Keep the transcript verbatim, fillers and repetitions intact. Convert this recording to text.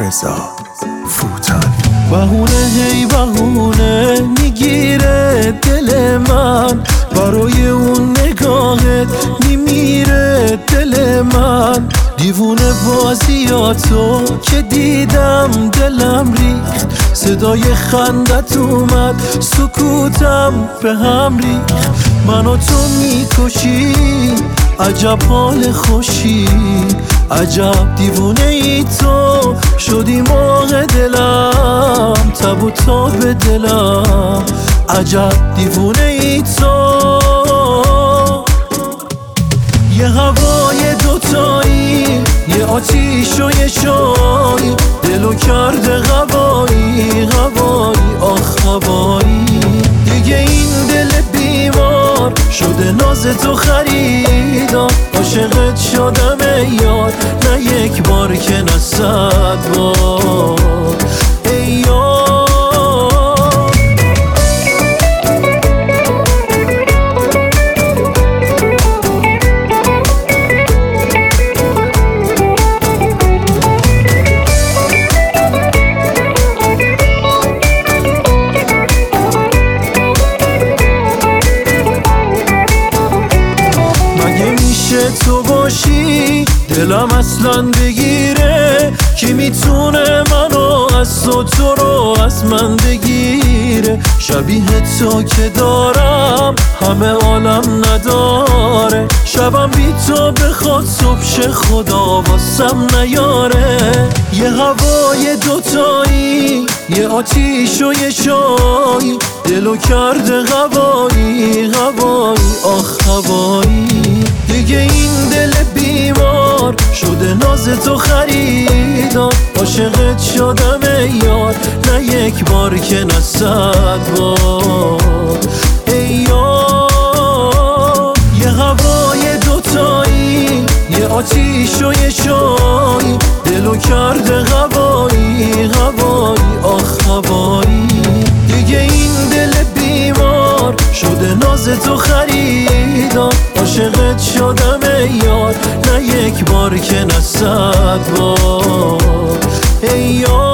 رضا فوتانی. بهونه هی بهونه میگیره دل من، برای اون نگاهت میمیره دل من. دیوونه بازیاتو که دیدم دلم ریخت، صدای خندت اومد سکوتم به هم ریخت. منو تو میکشی عجب حال خوشی، عجب دیوونه ای تو شدی موقع دلم، تب و تاب به دلم عجب دیوونه ای تو. یه هوای دوتایی، یه آتیش و یه شایی، دلو کرده غوایی غوایی آخ غوایی. دیگه این دل بیمار شده ناز تو خریدار، عاشقت شدم ای یار، نه یک بار که نه صد بار ای یار. تو باشی دلم اصلا بگیره، کی میتونه منو از تو تو رو از من بگیره. شبیه تو که دارم همه عالم نداره، شبم بی تو بخواد صبح خدا واسم نیاره. یه هوای دوتایی، یه آتیش و یه شایی، دلو کرده غوایی غوایی آخ غوایی. دیگه این دل بیمار شده ناز تو خریدار، عاشقت شدم ای یار، نه یک بار که نه صد بار ای یار. یه هوای دوتایی، یه آتیش و یه شایی، دلو کرده غوایی غوایی آخ غوایی. دیگه این دل بیمار شده ناز تو خریدار، عاشقت شدم ای یار، نه یک بار که نه صد بار ای یار.